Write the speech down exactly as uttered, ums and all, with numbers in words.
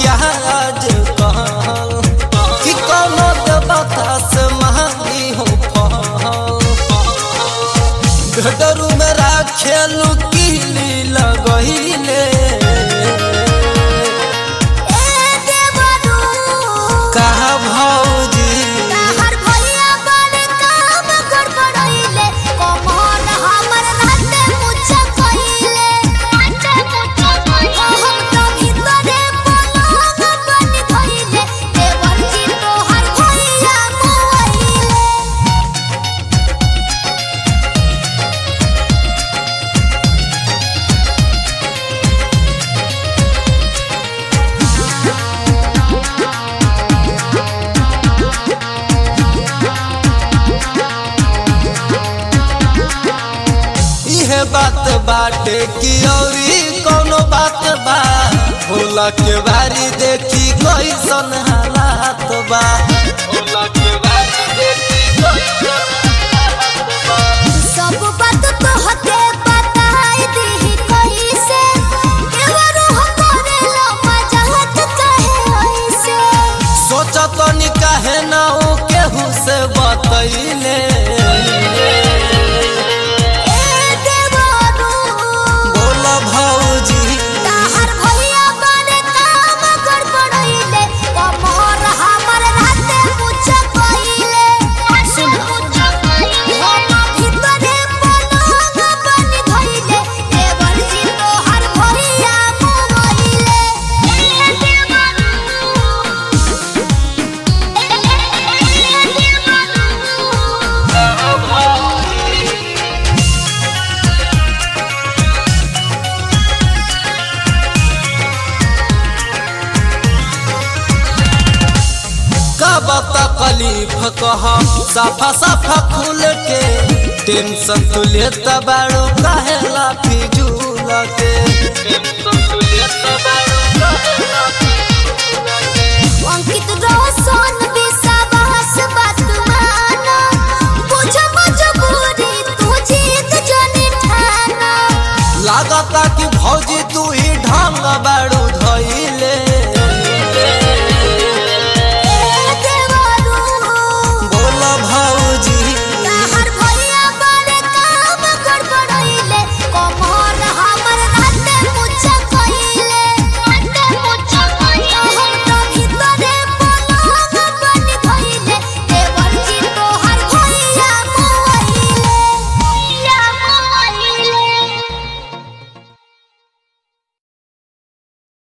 क्या आज कहल कि कोनो देवता से मांगी हो फल डरू में राखेलू कीली लगहिले कहा भौजी बात बाटे की औरी कोनो बात बा भोला के बारी देखी कैसन हालात बा भोला के बारी देखी कैसन हालात बा सब बात तो हते बताई दी कैसे केवरो करेला मजाक कहे ऐसे सोचत नि काहे ना ओ केहू से बतैले बता कलीफ कह साफा साफा खुल के टेंशन तू लेता बाड़ू काहेला फिजूल के टेंशन तू लेता बाड़ू काहेला फिजूल के